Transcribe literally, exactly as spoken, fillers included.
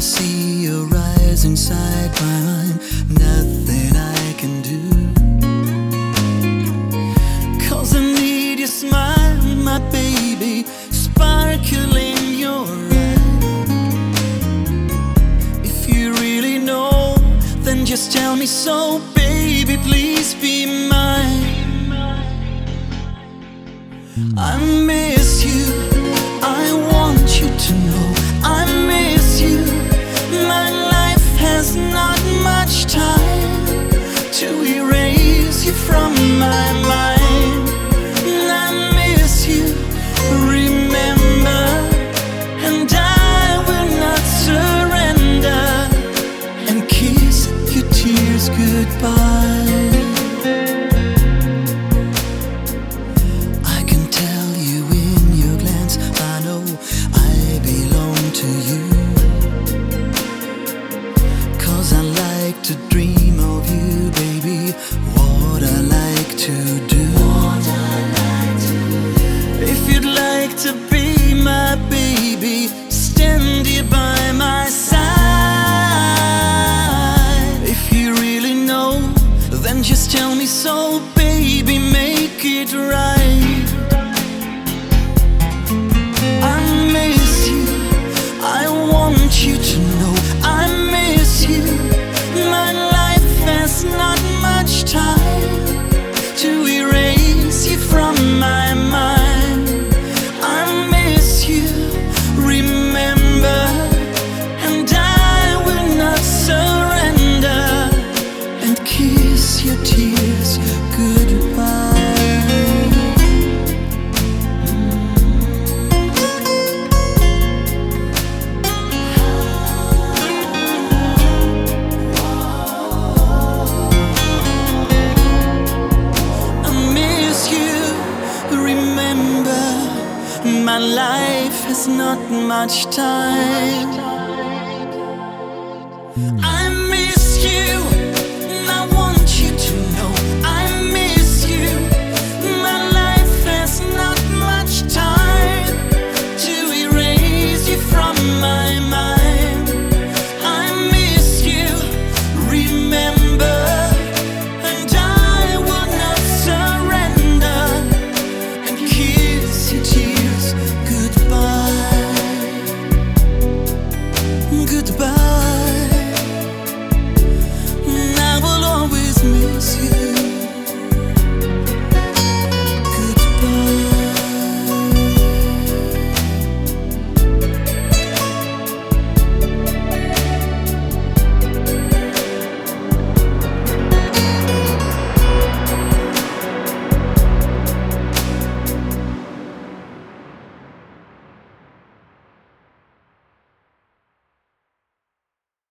see your eyes inside my mind, nothing I can do. 'Cause I need your smile, my baby, sparkle in your eye. If you really know, then just tell me so, baby, please be mine. I miss you, I want you to know I miss you. My life has not much time to erase you from my mind. I miss you, remember, and I will not surrender and kiss your tears goodbye. I can tell you in your glance, I know I belong to you. 'Cause I like to dream of you, baby, what I like to do. If you'd like to be my baby, stand here by my side. If you really know, then just tell me so, baby, make it right. I miss you, I want you to know I miss you. My life has not much time to erase you from my mind. I miss you, remember, and I will not surrender and kiss your tears goodbye. My life has not much time